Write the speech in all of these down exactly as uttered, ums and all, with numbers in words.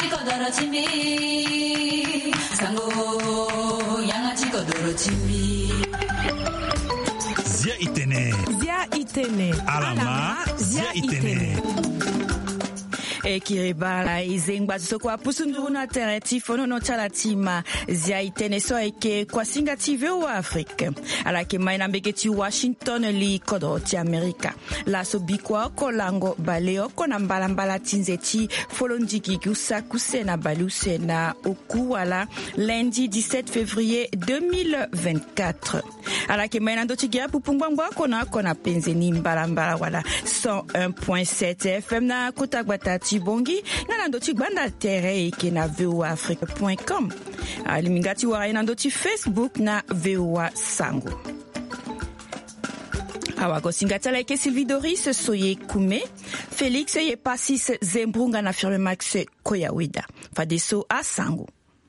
kodoro chimbi sango yangachi kodoro chimbi Zia itene Zia itene Alama Zia itene E kiribala izengba sokwa pusunduru na tereti fono no chalatima zia itene so eke kwa singa T V wa Afrique ala ke maina mbeketi Washington li kodo ti Amerika la so bikwa ko lango baleo ko na mbala mbala tinzeti folondiki kusa kusena balusena oku wala lundi dix-sept février deux mille vingt-quatre ala ke maina ndo tigia pupungwangwa ko na ko na penzeni mbala mbala wala cent un point sept F M na kutagbata Bongi na nandoti gbanda tere eke na v o a afrique point com alimingati wara nandoti Facebook na V O A Sango awako singatala eke Sylvie Doris soye kume Félix ye pasis Zembrunga na firme Max Koyawida fadeso a Sango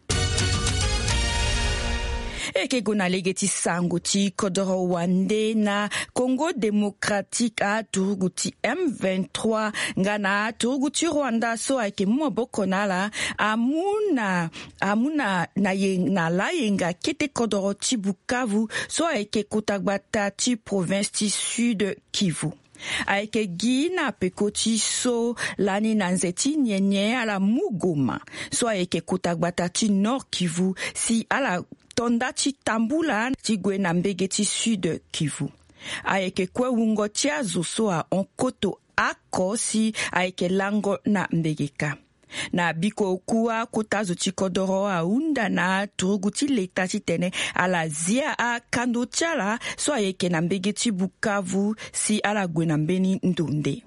eke gona legeti sango ti kodoro wande na Congo démocratique a turuguti M vingt-trois ngana turuguti Rwanda so ake mwaboko nala amuna amuna na yenga la yenga kete kodoro ti Bukavu so ake kotagbata ti province ti Sud Kivu aike gina pekoti so lani nanzeti nyenye ala Mugoma so aike kotagbata ti Nord Kivu si ala tonda ti Tambula ti gwe na mbege ti Sud Kivu aike kwe wungo ti azo so a onkoto ako si aike lango na mbegeka na biko kuwa kutazo ti kodoro a unda na turugu ti leta ti tene ala zia a kando tiala so ayeke na mbege ti Bukavu si ala gwe na mbeni ndonde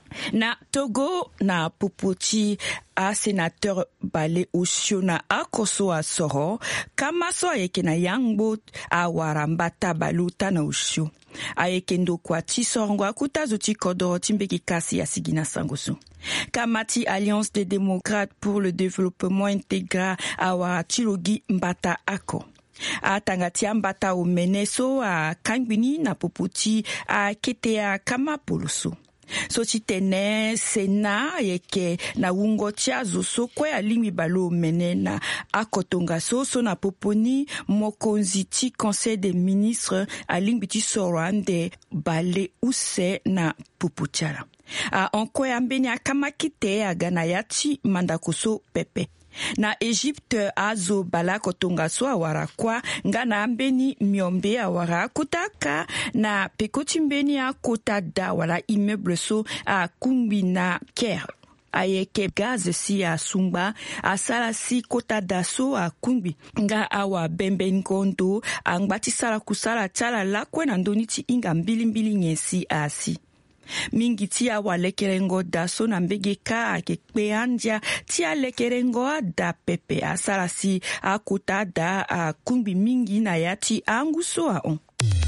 na Togo na popo ti a sénateur Bale Osiona akoso a soro kama so ayeke na yangbo a warambata baluta na osio ayeke ndokwa ti sorongo akutazo ti kodoro ti mbeki kasi ya sigina sangoso kama ti Alliance des démocrates pour le développement intégral a wara ti logi mbata ako atanga ti ambata omene so a kangbini na popo ti a kete a kama poloso so ti tene sena yeke na wungo ti azo so kue alingbi balo mene na akotonga so so na poponi mokonzi ti conseil des ministres alingbi ti soro ande bale use na popo ti ala a onkue ambeni akama kite aga na ya ti mandako so pepe na Egypte azo bala kotonga so awara kwa nga na ambeni miombe awara kutaka na pekoti mbeni a kota da wala immeuble so a kumbi na Caire ayeke gaz si a sumba asala si kota da so a kumbi nga awa bembe ngondo angbati sala kusala tala lakwe na ndoni ti inga mbili mbili nyesi a si mingi ti awa lekerengo da so na mbege ka ake kpe andia ti a lekerengo a da pepe asala si akota da a kumbi mingi na ya ti angu so a on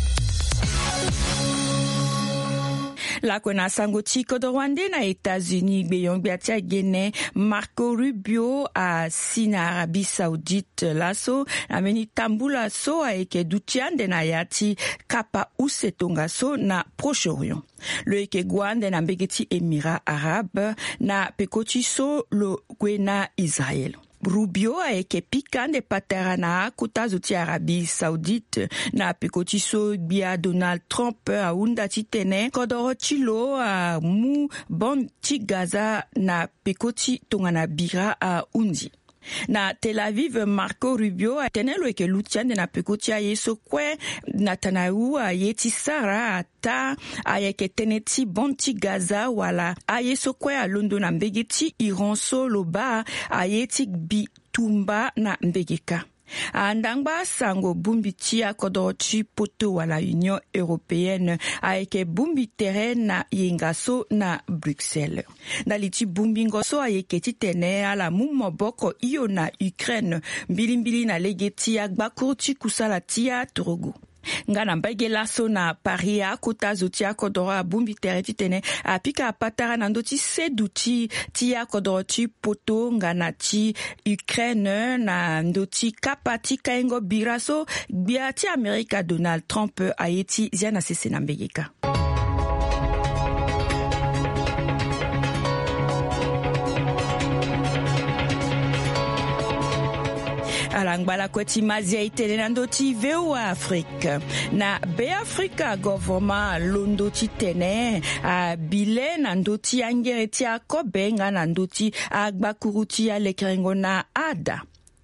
la kona sango ti kodoro wande na États-Unis gbeyon gbe ati agene Marco Rubio a si na Arabie Saoudite laso ameni tambula so ayeke dutiande na yati kapa usetonga so na Proche-Orient le eke gwande na mbege ti Émirats Arabes na pekoti so lo gwe na Israël Rubio ayeke pikande patara na kutazo ti Arabie Saoudite na pekoti so bia Donald Trump aunda ti tene kodoro ti lo a mu bon ti Gaza na pekoti tongana bira a undi na Tel Aviv Marco Rubio atene lo yeke lutiande na pekoti aye so kue Netanyahu aye ti sara ata ayeke tene ti bon ti Gaza wala aye so kue alondo na mbege ti Iran so lo ba aye ti bitumba na mbege ka andangba sango bumbi ti akodoro ti poto wala Union européenne ayeke bumbi tere na yenga so na Bruxelles ndali ti bumbi ngo so ayeke ti tene ala mu moboko iyo na Ukraine mbilimbili na lege ti agbakuru ti kusala ti atorogo nga na mbege laso na Paris akota ti akodoro abumbi tere ti tene apika apatara na ndö ti sedu ti ti akodoro ti poto nga na ti Ukraine na ndö ti kapa ti kaingo bira so gbia ti Amerika Donald Trump aye ti zia na sese na mbege ka Alangbala kweti mazia itele na ndoti V O A Afrique. Na Be Africa government londoti tene a bile na ndoti angereti akobe nga na ndoti agbakuruti ya lekerengo na ada.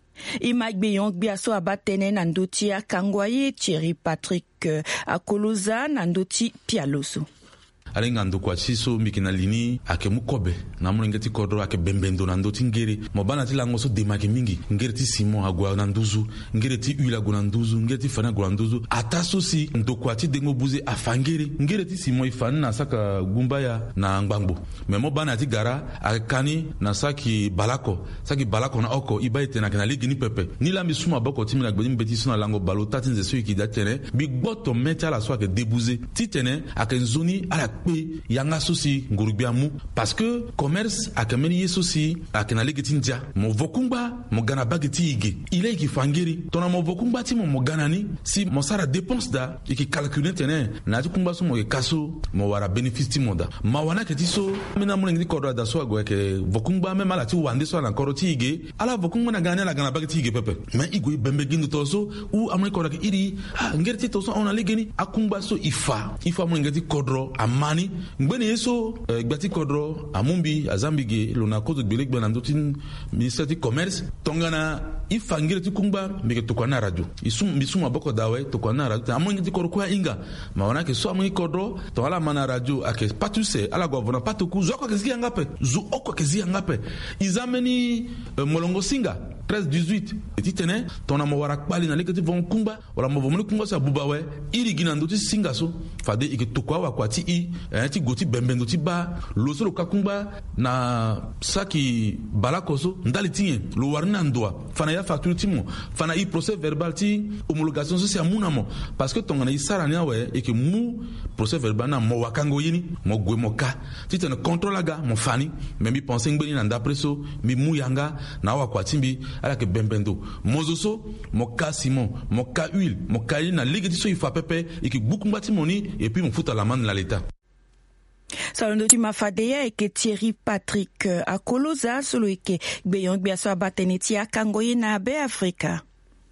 Imagbe yong biaso abatene na ndoti akangwaye Thierry Patrick Akoloza na ndoti pialoso. Alenga ndokwa chiso mikina lini ake mukobe na mulengeti kodro ake bembendo na ndoti ngere mobana ti lango so demake mingi ngere ti Simon agwa na nduzu ngere ti Ula agwa na nduzu ngere ti Fana agwa na nduzu ataso si ndokwa ti dengo buze afangere ngere ti Simon ifani na saka gumbaya na ngbangbo me mobana ti gara akani na saki balako saki balako na oko ibaite na kana ligi ni pepe ni la mi suma boko ti mina gbeni beti suna lango balo tatinze so ikida tene bi gboto meta la so ake debuze ti tene ake nzoni ala pe yanga sosi ngurubiamu parce que commerce akameni yesosi akena legetinja mo vokumba mo gana bageti ige ile ki fangiri tona mo vokumba ti mo mo gana ni si mo sara dépense da iki calculer tene na ti kumba so mo ke kaso mo wara bénéfice ti mo da ma wana ke ti so mina mo ngi ko da so agwe ke vokumba me mala ti wande so na koro ti ige ala vokumba na gana la gana bageti ige pepe mais igwe bembe gindu to so ou amre ko da ke iri ah ngerti to so ona legeni akumba so ifa ifa mo ngi ti kodro amani ngbeni yeso gbati kodro amumbi azambige lona kozo gbele gbana ndoti ministère du commerce tongana ifangire ti kumba meke to kwana radio isum bisuma boko dawe to kwana radio amongi ti korko inga mawana ke so amongi kodro to ala mana radio ake patuse ala governor patuku zoko ke zia ngape zu oko ke zia ngape izameni uh, molongo singa treize dix-huit ti tene tona mo wara kpali na leketi von kumba wala mo vomoni kumba sa bubawe iri gina ndoti singa so fade ike to kwa wa kwati i eh, ti goti bembendo ti ba lo so lo kakumba na saki balakoso ndali tinye lo warina ndwa fana ya facture ti mo fana i procès verbal ti homologation so si amuna mo parce que tongana i sara ni awe e ke mu procès verbal na mo wakango yini mo gwe mo ka ti tene contrôle aga mo fani mais mi pense ngbeni na ndapre so mi mu yanga na wa kwati mbi ala ke bembendo mozoso mo ka Simon mo ka huile mo ka na ligeti so i fa pepe e ke bukumba ti moni et puis mo futa la main na l'état. Salondo ti mafadeya eke Thierry Patrick Akoloza solo eke gbeyong biaso abatene ti akangoye na Be Africa.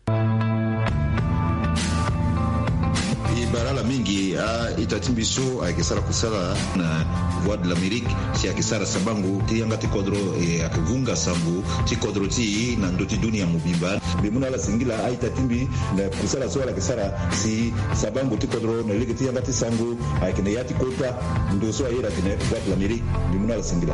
Barala mingi a itatimbiso a kesara kusala na Voix de l'Amérique si a kesara sabangu ti yanga ti kodro e a kevunga sambu ti kodro ti na ndoti dunia mubimba bimuna la singila a itatimbi na kusala so la kesara si sabangu ti kodro na lege ti yanga ti sangu a kene yati kota ndo so a yera kene Voix de l'Amérique bimuna la singila.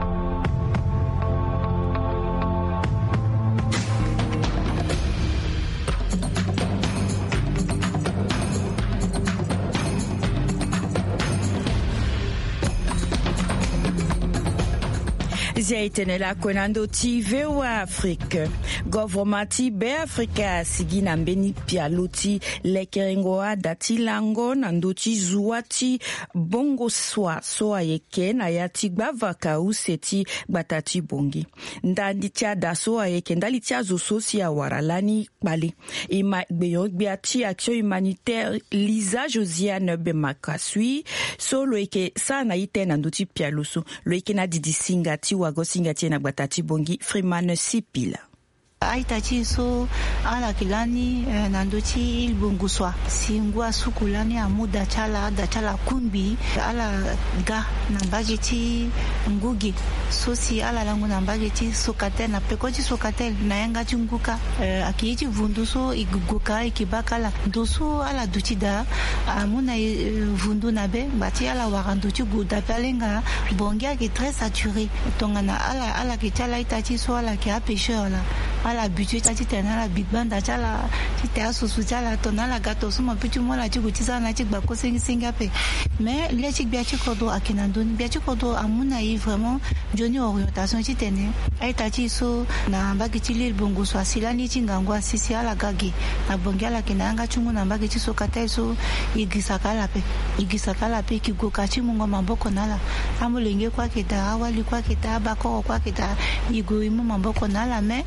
Zia itenela kwenando ti V O A Afrique. Government ti Be Africa sigi na mbeni pialoti lekerengoa dati lango na ndoti zuati bongo swa so ayeke na yati gbavaka useti batati bongi. Ndandi tia da so ayeke ndali tia zo sosi ya waralani bale. Ima gbeyon gbeati action humanitaire Lisa Josiane Bemakasui so lo eke sa na ite na ndoti pialoso lo eke na didi singa ti wa gosinga tiena batati bongi Freeman Sipila. Aitachi so ala kilani eh, nandochi ilbunguswa singwa sukulani amuda chala da chala kumbi ala ga nambageti ngugi so si ala langu nambageti sokatel na pekoji sokatel na yanga chunguka eh, akiiti vundu so iguguka ikibakala doso ala duchida amuna eh, vundu nabe bati ala waranduchi guda palenga bongia qui très saturé tongana ala ala kitala itachi so ala ki apesheur la ala budget tati tena la big band achala tita susu chala tona la gato suma pitu mola chiku tisa na chik bako singi singa pe mais le chik bia chikodo akina ndoni bia chikodo amuna yi vraiment joni orientation chitene ai tati so na mbagi chili bongo so asilani chingangwa sisi ala gagi na bongia la kinanga chungu na mbagi chiso katai so igisakala pe igisakala pe kigoka chimungo mamboko nala amulenge kwa kita awali kwa kita bako kwa kita igo imu mamboko nala me tenso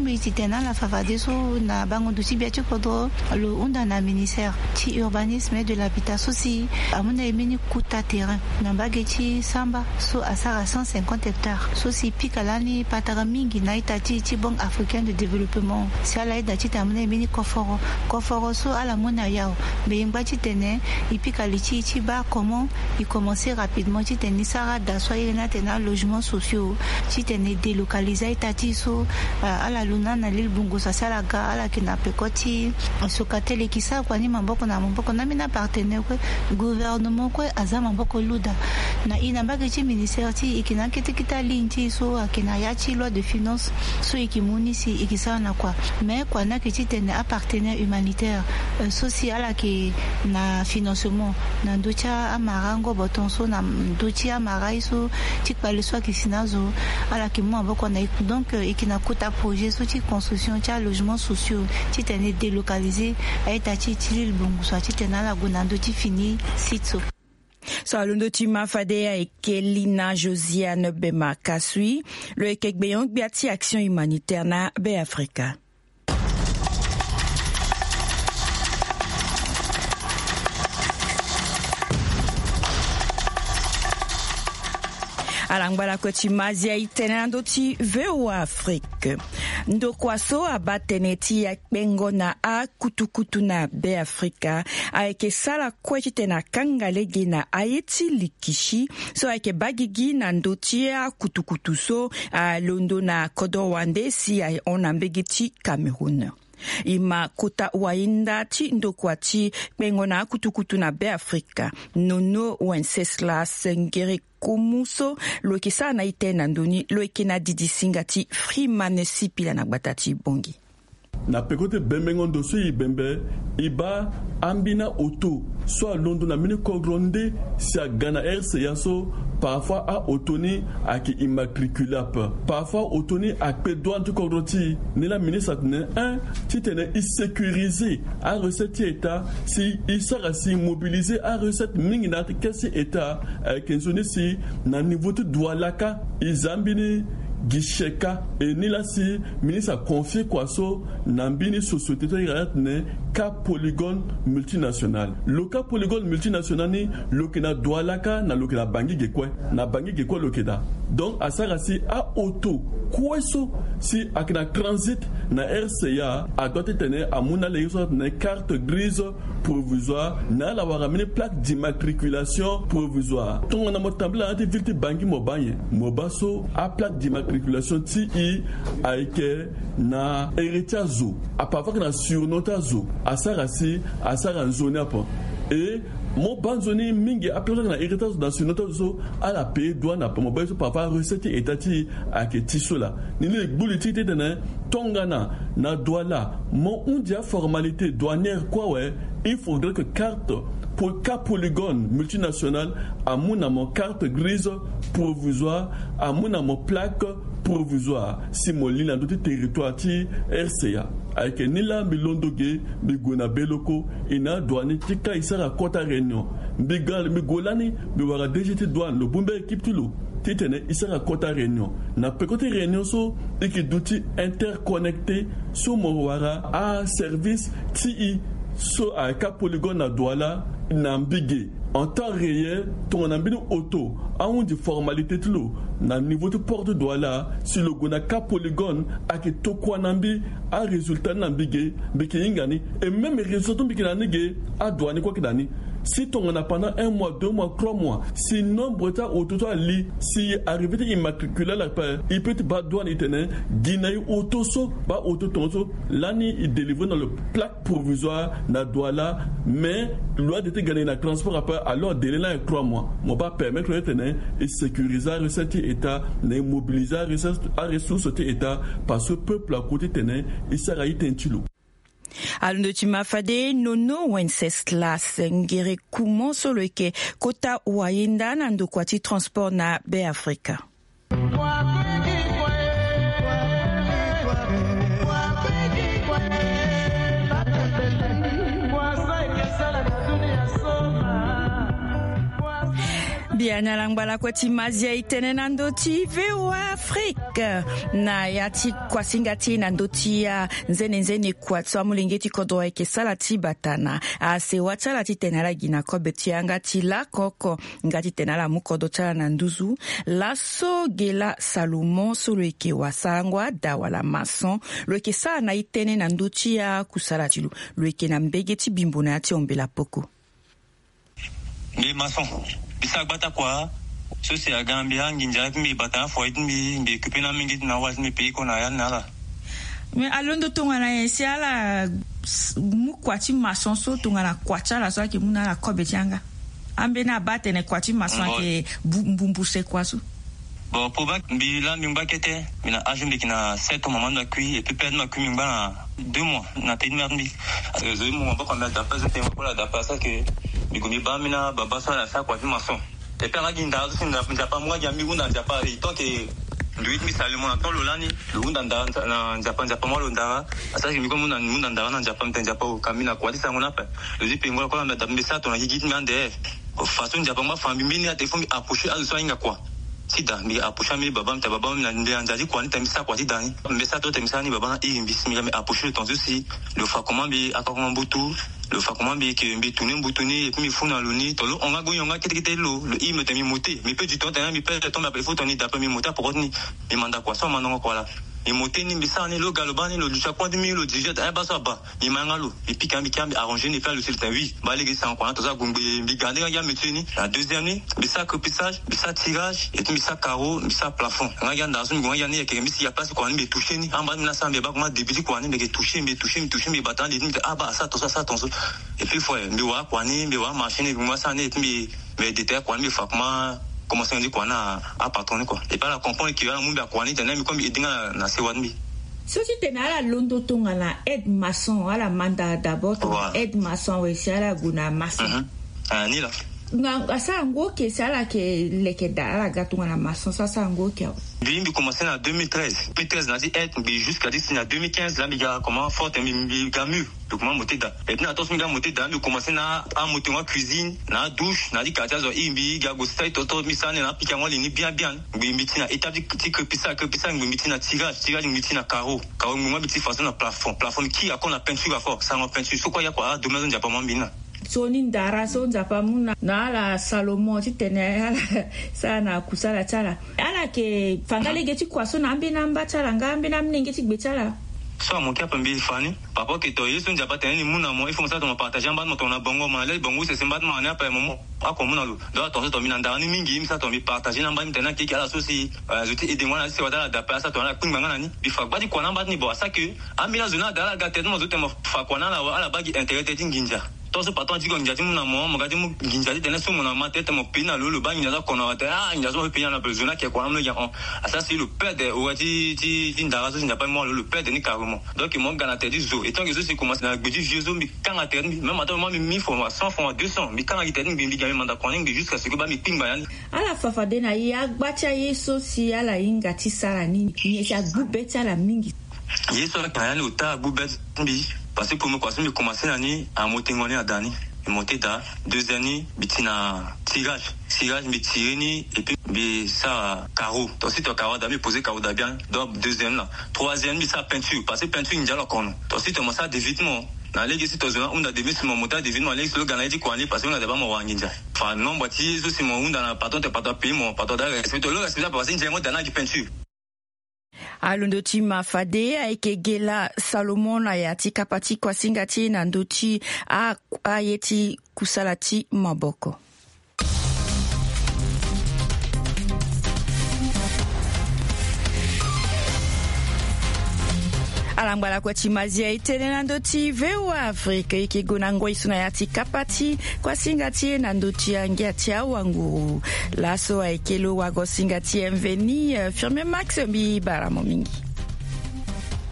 ngambi titena la favadeso na bango dusi bia chikodo lo unda na ministère ti urbanisme et de l'habitat aussi amuna emini kuta terrain na bageti samba so asara cent cinquante hectares so si pikalani patara mingi na itati ti banque africaine de développement si ala ida ti amuna emini koforo koforo so ala mona yao be ngba ti tene ipikali ti ti ba comment il commencer rapidement ti tene sara da so ilena tena logements sociaux ti tene délocaliser itati so à la luna na l'île Bungo sa sala ga ala kina pekoti sokatele kisa kwa ni mamboko na mamboko na mina partenaire ko gouvernement ko azama mamboko luda na ina mbage ti ministère ti ikina kiti kita linti so akina ya ti loi de finance so ikimuni si ikisa na kwa mais kwa na kiti tene a partenaire humanitaire so si ala ki na financement na ndocha amarango botonso na ndochi amarai so ti pale so kisinazo ala ki mo mamboko na donc ikina kuta projet so ti construction ti logements sociaux ti tene délocalisé a itati ti l'île Bungo so ti tene ala gonando ti fini site so so alundo ti mafadea e Kelina Josiane Bema Kasui lo ekek beyong biati action humanitaire na be Afrika. Alangbala koti mazia itenando ti V O A Afrique. Ndo kwaso abatene ti yakbengo na a kutukutu na be Afrika aike sala kwechi tena kangalege na ayeti likishi so aike bagigi na ndoti a kutukutu so a londo na kodo wande si ay onambegi ti Cameroun. Ima kota wainda ti ndokwa ti kbengo na kutukutu na be Afrika nono Wenceslas Ngere Kumuso lo kisa na ite na ndoni lo ekena didi singa ti Freeman Sipila na gbata ti bongi. Na pekote bembengo ndoso i bembe iba ambina auto so a Londres na mini kogronde si a Ghana R C A so parfois a otoni a ki immatriculable parfois otoni a pe douane tu kogroti ni la ministre ne un ti tene i sécurisé a recette état si il sera si mobilisé a recette mingi na te kesi état kenzoni si na niveau de doualaka izambini Gisheka et Nilasi, ministre a confié quoi so Nambini société ne ka polygone multinational. Le cas polygone multinational ni lokena doualaka na lokena bangi gekwe na bangi gekwe lokeda. Donc à sarasi a auto kweso si akina transit na R C A a doit tenir à mona leso na carte grise provisoire na la waramine plaque d'immatriculation provisoire. Donc on a motambla ante vilti bangi mobanye mobaso a plaque d'immatriculation ti i aike na héritiazo a parfois na surnota zo a sarasi a saranzone apo et mon banzoni mingi appelé na héritage national zo à la paix douane pour mobile so papa recette etati a ke tisola ni le bulletin de na tongana na douala mon undia formalité douanière quoi ouais il faudrait que carte pour cas polygone multinational à mon mon carte grise provisoire à mon mon plaque provisoire si mon ligne dans tout territoire ti R C A avec nila milondoge bigona beloko ina douane tika isara kota réunion bigal migolani biwara D G T douane le bombe équipe tulo titene isara kota réunion na pekote réunion so iki douti interconnecté so morwara a service ti so a ka polygone na douala nambige en temps réel ton ambine auto a un de formalité tlo na niveau de port de douala si le gona ka polygone a ke to kwa nambi a résultat nambige beke ingani et même résultat beke nanige a douane quoi que dani si ton on a pendant un mois, deux mois, trois mois, si nombre ta au total li, si arrivé immatriculé la paix, il peut te battre douane itene, Guinée auto so, ba auto tonso, l'année il délivre dans le plaque provisoire na douala, mais loi de te gagner na transport après, alors délai là trois mois. Moi pas permettre de tenir et sécuriser recette état, ne mobiliser recette à ressources état, parce que peuple à côté tenir, il sera y tentilo. Alundo timafade nono Wenceslas Ngere Kumo solo ke kota wainda na ndokwati transport na be Afrika. Biana langbala kwa timazia itene nandoti Veo Afrique na yati kwa singati nandoti ya nzene nzene kwa tsa mulingeti kodoa eke salati batana ase wachala titenala gina ko betianga tila koko ngati tenala mukodo chala nanduzu laso gela Salomon solo eke wasangwa dawala mason lo eke sa na itene nandoti ya kusalatilu lo eke na mbegeti bimbuna yati ombela poko Mbe maçon bisa bata kwa so se agambia nginja mbi bata fo mbi mbi kupena mingi na was mbi pe ko na ya nala me alondo tonga na yesiala mu kwati maçon so tonga na kwacha la so ke muna la kobe tianga ambe na bate ne kwati maçon ke bumbuse kwasu bon pour ba mbi la mbi bakete mina age mbi kina sept mois na kui et puis perdre ma kui mbi na deux mois na te mbi zo mo ba ko na da pas te ko la da pas ça que Bigumi bamina baba sa la sa kwa maçon. Et puis la ginda so sinda njapa mwa jambi unda njapa ito ke nduit mi salimo na tolo lani unda nda na njapa njapa mwa ndara asa kimi ko munda munda ndara na njapa mte njapa kamina kwa disa ngona pa. Lezi pingola kwa mba tambisa to na higit mi ande. Façon njapa mwa fambi mini ate fumi approcher azo inga kwa. Sida mi approcher mi baba mta baba mi na ndanzaji kwa nitamisa kwa sidani. Mbesa to temisa ni baba na i mbisi mi approcher ton aussi le fa comment bi akakoma butu le fa comment bi que bi tourner boutonner et puis mi funa loni to lo on ga go yonga kete lo le i me temi monter mi peut du temps tena mi peut tomber après faut toni d'après mi monter pour ni mi manda quoi ça manongo quoi là mi monter ni mbisa ni lo galobani lo lucha kwa mi lo digit eh ba ça ba mi mangalo et puis quand mi quand arranger ni faire le sultan oui ba les ça quoi to ça gumbe mi garder ya metini la deuxième ni mbisa copissage mbisa tirage et puis mbisa carreau mbisa plafond nga ya ndazo mi ya ni ke mi si ya place quoi ni me toucher ni en bas mi na ça mi ba comment début quoi ni me toucher me toucher me toucher me battant ni ah bah ça to ça ça ton et puis faut me wa quoi ni me wa machine moi ça ni me me détail quoi ni fa comment comment ça dit quoi na à patronner quoi et pas la comprendre que mu ba quoi ni tena mi comme idinga na se wadmi so tu tenala londo tonga na aide maçon ala manda d'abord aide maçon we sala guna maçon ah ni là nga asa ngo ke sala ke leke dala gatunga na maçon ça ça ngo ke Lui, il commençait en deux mille treize. deux mille treize, il a dit être, mais jusqu'à en deux mille quinze, là, il y a comment fort, il y a mieux. Donc, comment monter là. Et puis, attention, il a monté là, il commençait à monter en cuisine, dans la douche, dans les quartiers, il y a gosté, toto, misane, il a piqué moi, il est bien, bien. Il met à établi, que pissa, que pissa, il met à tirage, tirage, il met à carreau. Carreau, moi, il façon à plafond. Plafond, qui a qu'on la peinture à fort, ça en peinture. C'est quoi, il y a quoi, demain, il n'y a pas moins bien. Soni ndara so nzapa muna na ala Salomon titene ala sana kusala chala ala ke fangale geti kwaso na ambi namba chala ngambi na mningi tigbetala so mon cap mbi fani papa ke to yesu nzapa tene muna mo il faut ça to partager en bas mo tona bongo ma le bongo c'est sembat ma na pa mo ako muna lo do to to mina ndara ni mingi mi ça to mi partager namba mi tena ke kala so si ajouter aider moi na si wada da pa ça to na kunga ngana ni bi fa ba di kwa namba ni bo ça que amila zona dala gatet mo zote mo fa kwa na ala bagi intérêt tinginja Todo ese patrón chico ya tiene una mamá, que tiene un ya tiene su una mate, te mo pina lulu ba ni za kono ate ah ni za so pina na persona que kwa mlo ya on asa si le pede o ti ti ti ndara so ni pas moi le pede ni carrément donc mon gana te dit zo et tant que ça commence na gbeji vieux zo mi quand a terni même attends moi mi mi fo cent francs deux cents mi quand a terni mi ga mi manda kwa ni jusqu'à ce que ba mi pingba yani ala fafa de na ya gbacha yeso si ala inga ti sara ni ni ya gubeta la mingi yeso la kana ni uta gubet bi parce que comme quoi ça me commencer l'année à monter ngoni à dani et monter da deux années bitina tirage tirage mi tireni et puis bi ça carreau donc si tu carreau d'ami poser carreau da bien donc deuxième là troisième bi ça peinture parce que peinture il y a là kon donc si tu commences à dévitement na legi si tozona unda devis mo mota dévitement legi lo gana idi kwani parce que on a d'abord mo wanginja fa non bati so si mo unda na patron te patron pays mo patron da respect lo respect parce que j'ai mo dana di peinture alondoti mafade aike gela Salomon ayati kapati kwa singati na ndoti a ayeti kusalati maboko alambala kwa chimazia itene na ndoti Veo Afrique ike gonango isuna yati kapati kwa singati na ndoti angiati wangu laso aikelo wago singati mveni firme max bi baramo mingi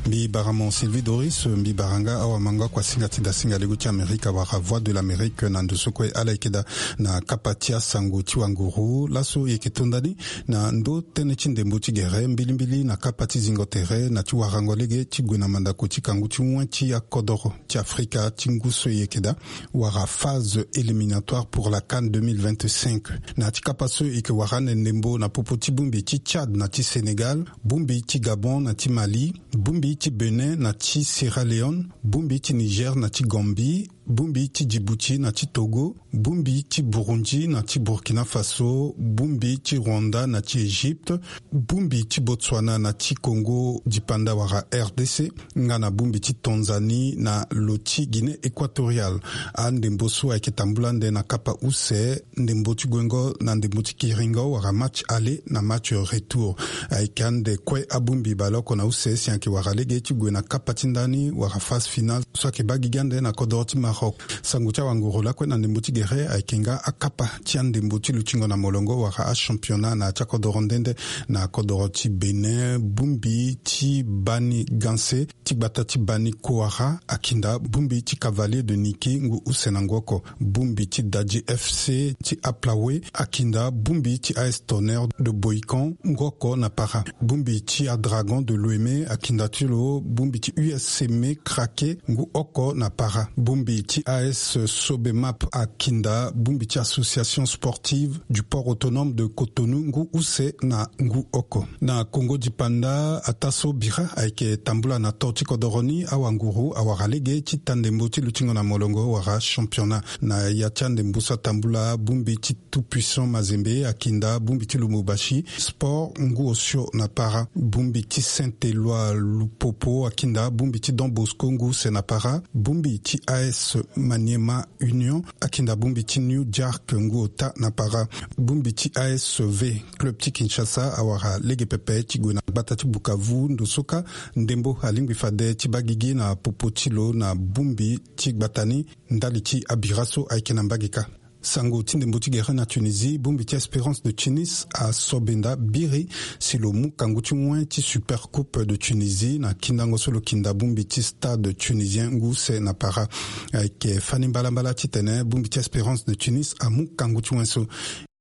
Mbi Baramon Sylvie Doris, Mbi Baranga, Awamanga, Kwasinga Tida Singa Leguti Amerika, Wara Voix de l'Amérique, Nandusukwe, Alaikeda, na Kapatia Sango Chiwanguru, Lasso Yeketondani, na Ndo Tenechin de Mbotigere, Mbilimbili, na Kapati Zingotere, na Chiwarangolege, Chiguna Mandako, Chikangu, Chiouan, Chia Kodoro, Chiafrika, Chinguso Yekeda, Wara phase éliminatoire pour la CAN deux mille vingt-cinq. Na Chikapaso Ike Waran Ndembo, na Popoti Bumbi, Chi Tchad, na Chi Sénégal, Bumbi, Chi Gabon, na Chi Mali, Bumbi, Ti Benin na ti Sierra Leone, Bumbi ti Niger na ti Gambie, Bumbi ti Djibouti na ti Togo, Bumbi ti Burundi na ti Burkina Faso, Bumbi ti Rwanda na ti Égypte, Bumbi ti Botswana na ti Congo dipanda wara R D C, nga na Bumbi ti Tanzanie na loti Guinée équatoriale. A ndembo so ayeke tambulande na kapa use, ndembo ti gwengo na ndembo ti kiringo wara match aller na match retour. Ayeke ande kwe a Bumbi baloko na use si anke wara lege ti gwe na kapa ti ndani wara phase finale so ayeke ba gigande na kodoro ti Maroc. Sango tia wanguru la kwe na ndembo ti gere aikenga akapa tia ndembo ti luchingo na molongo wara a championnat na tia kodoro ndende na kodoro ti Benin, Bumbi ti bani Ganse, ti gbata ti bani Kouara, akinda Bumbi ti Cavalier de Niki ngu usenangoko, Bumbi ti Daji F C ti Aplawe, akinda Bumbi ti A S Tonnerre de Boikan ngoko na para, Bumbi ti a Dragon de Lomé, akinda ti lo Bumbi ti U S C M Krake ngu oko na para, Bumbi ti A S Sobemap à Kinda, Bumbi ti Association Sportive du Port Autonome de Cotonou, ngu use na ngu oko. Na Congo dipanda, ataso bira aike tambula na torti kodoroni awanguru awaralege ti tandembo ti luchingo na molongo wara championnat. Na yachande mbusa tambula Bumbi ti tout-puissant Mazembe akinda, Bumbi ti Lumubashi, sport ngu osio na para, Bumbi ti Saint-Éloi Lupopo akinda, Bumbi ti Don Bosco ngu se na para, Bumbi ti A S Maniema Union, akinda Bumbi ti New Jark Nguota na para, Bumbi ti A S V Club ti Kinshasa awara lege pepe ti gwe na gbata ti Bukavu ndosoka, ndembo alingwi fade ti bagigi na popotilo na Bumbi ti gbatani ndali ti Abiraso aike na mbagika. Sango Tindembo Tigere na Tunisie, Bumbi ti Espérance de Tunis à Sobenda Biri, c'est le Moukango ti Mouin ti Super Coupe de Tunisie, na Kindango solo Kinda Bumbi ti Stade tunisien ngu se na para, avec Fanny Balambala ti Tene, Bumbi ti Espérance de Tunis à Moukango ti Mouin so.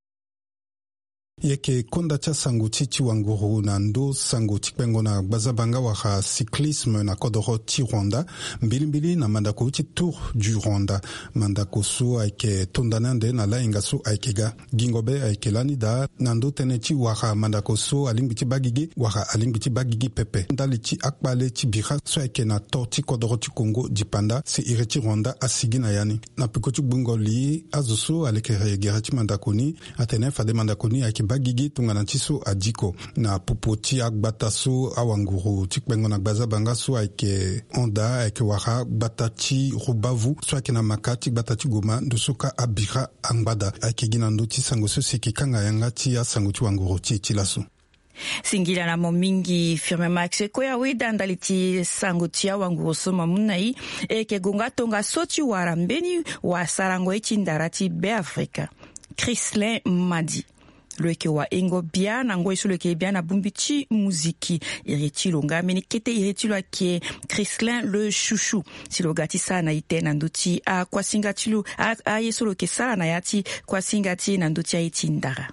Yeke konda tia sango ti ti wanguru na ndo sango ti kpengo na bazabanga waka cyclisme na kodoro ti Rwanda, mbilimbili na mandako ti Tour du Rwanda, mandako so aike tondanande na lainga so aikega, gingobe aike lanida na ndo tene ti waka mandako so alingbi ti bagigi waka alingbi ti bagigi pepe, ndali ti akbale ti bira so aike na tor ti kodoro ti Congo dipanda se ire ti Rwanda asigi na yani. Na piko ti gbungoli azo so aleke gere ti mandako ni, atene fade mandako ni aike bagigi tungana ti so adiko, na popo ti agbata so awanguru ti kpengo na gbazabanga so aike onda aike wara gbata ti Rubavu so aike na maka ti gbata ti Goma ndosoka abira angbada aike gi na ndo ti sango so seke kanga yanga ti asango ti wanguru ti ti laso. Singila na mo mingi firme maxe ko ya wida ndali ti sango ti awanguru so mamunai e ke gonga tonga so ti wara mbeni wa sarango e ti ndara ti be Afrika. Chrislin Madi loeke wa engo bia na ngoi so loeke bia na Bumbi ti muziki ireti longa meni kete ireti lo ke Chrislin le chouchou si lo gati sa na ite na nduti a kwasinga ti lu a, a yeso loke sala na yati kwasinga ti na nduti a iti ndara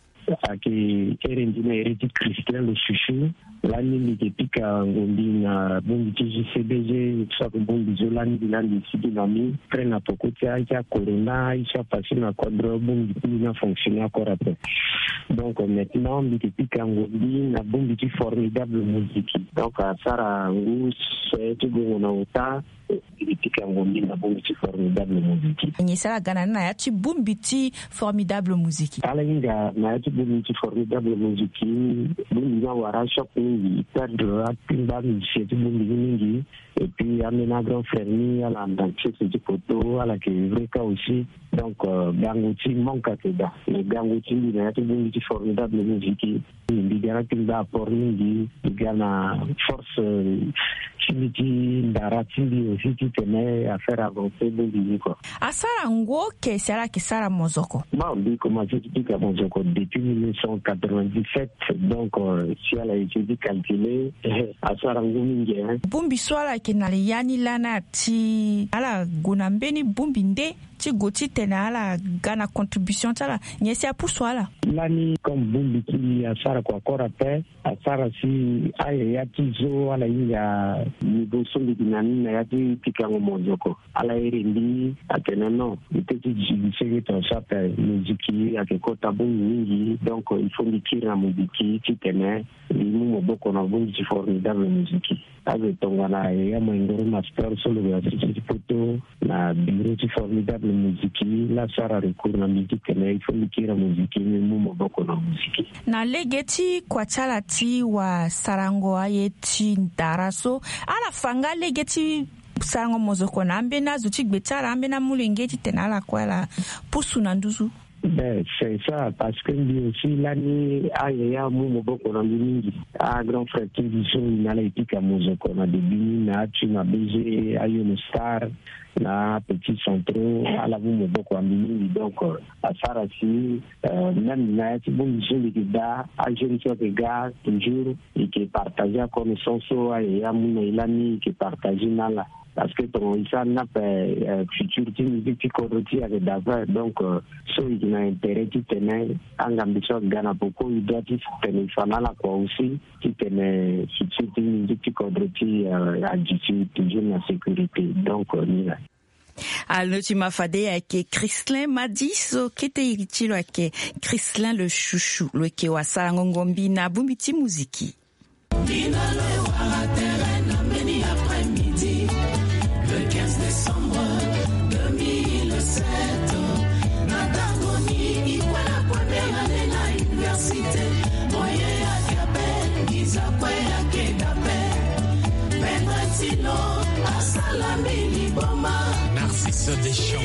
ake erendina ireti Chrislin le chouchou lani likepika ngombi na Bumbi ti J C B G saku Bumbi zo lani bilandi sidinami pre na pokoti aika corona isha passé na quadro Bumbi ti na fonctionner encore après. Donc maintenant likepika ngombi na Bumbi ti formidable musique. Donc sara ngu se ti go na uta likepika ngombi na Bumbi ti formidable musique. Ni sala gana na ya ti Bumbi ti formidable musique. Ala inga na ya ti Bumbi ti formidable musique. Bumbi na wara shop ni perdre rapidement musicien ti Bumbi mingi et puis amena grand frère ni ala danser ti poto ala ke vreka aussi. Donc bango ti manka keda le bango ti na ti Bumbi ti formidable musique. Ndi gara ti da apport mingi gana force Timiti Ndara Timbi aussi qui tenait à faire avancer Bombini, quoi. Asara ngo ke sala ke sala mozoko. Bon, on commencé à Mozoko depuis dix-neuf cent quatre-vingt-dix-sept, donc euh, si elle a été calculée, Asara ngo mingi, hein. Bumbi swala ke naliyani lana ti ala gunambeni bumbi nde ti goti tena ala gana contribution tala nyesi apu swala. Lani comme bumbi ki Asara kwa kora pe, Asara si aye ya tizo ala inga niveau sombi dinani na ya ti pikango Mozoko. Ala erendi atena no, ite ti jibisege to sape muziki ake kota bumbi mingi, donc il faut mikiri na muziki ti tene, imu moboko na bumbi ti formidable muziki. Aze tongana ya mwengoro master solo ya sisi poto na bureau ti formidable muziki la sara recours na muziki na il faut mikiri muziki imu moboko na muziki. Na legeti kwa chala ti wa sarango aye ti Ndaraso ala fanga legeti sarango mozoko na ambe na zuti gbetala ambe na mulengeti tena ala kwa la pusu na nduzu. Ben, c'est ça, parce que lui aussi, l'année, il y a un moment qu'on a mis un grand frère qui dit qu'il a été à Mozoko, on a des bini, on a tué, on a baisé, à une star, on a un petit centre, à la boum, on a mis, donc, à Sarasi, même, il y a un bon mission de gars, à gérer sur des gars, toujours, et qui est partagé à connaissance, il y a un moment, qui est partagé dans la. Parce que ton isa n'a pas futur qui musique qui corroti avec d'avant, donc so il a intérêt qui tenait en ambition de gagner beaucoup, il doit tenir fanala quoi aussi qui tenait futur qui musique qui corroti à d'ici toujours la sécurité, donc ni là. Alors tu m'as fadé avec Christlin Madiso qui était irritilo avec Christlin le chouchou le qui wa sarangongombi na bumbiti muziki. Narcisse Deschamps,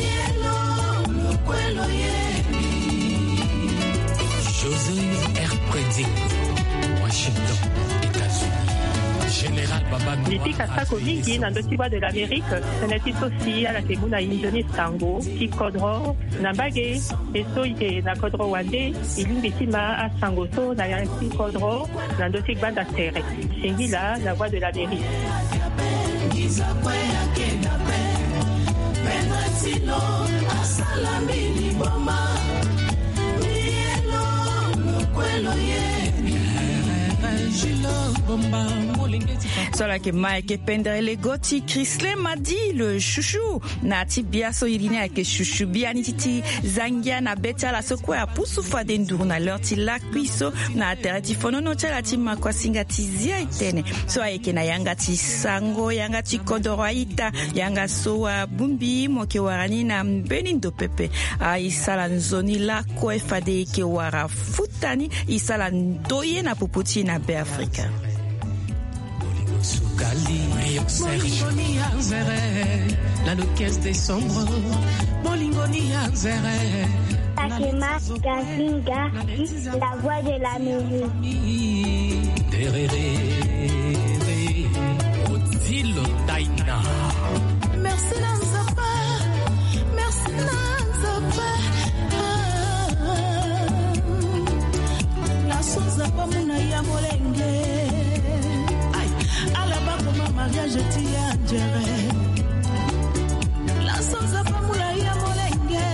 José R. Predic, Washington, États-Unis. Général Baba Liti Kasako mingi na ndotiwa de l'Amérique, senati sosi ala kemuna Indonis tango, ki kodro, na mbage, eso ite na kodro wande, ilimbitima a sangoso na yanki kodro, na ndotik banda tere. Singila, la voix de l'Amérique. Sola ke Mike Pendre le goti Christlin m'a dit le chouchou na ti biaso irine avec chouchou biani titi zangia na beta la sokwa pusu fade nduru na leur ti la kuiso na terati fono no chala ti makwa singa ti zia itene so ayeke na yanga ti sango yanga ti kodoro aita yanga so wa bumbi moke warani na mbeni ndo pepe a isala nzoni la ko fade ke wara futani isala ndoye na popoti na be Afrika. Bolingoni Azere, la loquesse des sombres. Bolingoni Azere. Takema Gazinga, la voix de l'Amérique. Derere, Odile Taina. Merci Nanzapa, merci Nanzapa. La Sonzapa Mounaya Molenge. Mariage tiangere la sonza pamula ya molenge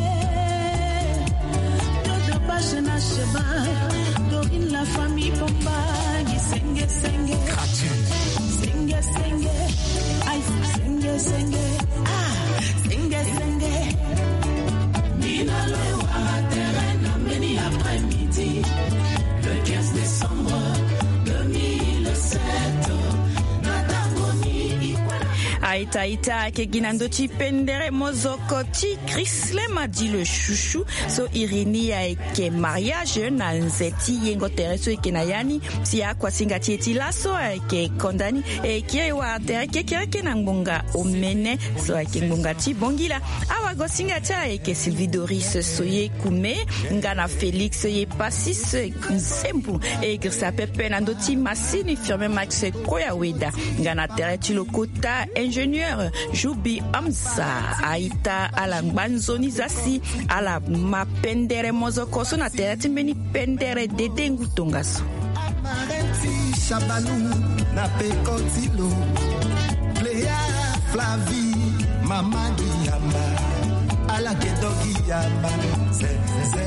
dodo bashena sheba dorin la famille bomba senge senge senge senge ay senge senge ah senge senge mina lewa terrain meni après-midi le quinze décembre deux mille sept. Aïta Aïta Keginando Ti Pendere Mozoko Ti Chrysle m'a dit le chouchou so Irini a eke mariage na nzeti yengo tereso eke nayani si akwa singati eti laso a eke kondani e kie wa tere ke ke na ngonga omene so eke ngonga ti bongila awa go singati a eke Sylvie Doris soye kume ngana Félix ye passis nsembu e grisa pepe nando ti masini firme Max Koya Weda ngana tere ti lokota ingénieur Joubi Amsa Aïta ala ngbanzoni zasi ala mapendere mozoko so na tereti meni pendere dede ngutongaso Amarenti Chabalou na pekotilo Cléa Flavie Mama Diamba ala kedogi yamba ze ze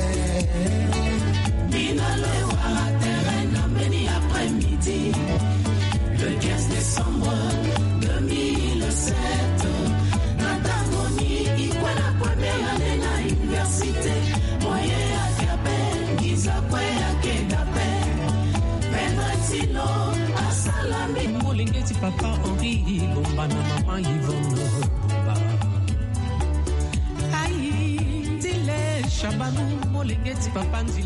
Binalewa terrain meni après-midi le quinze décembre deux mille sept Natamoni Ikwala première année na université moye akape giza kwa yake dape Pendretilo asalami molingeti papa Henri Lomba na mama Yvonne Lomba Aïe dile Chabalou molingeti papa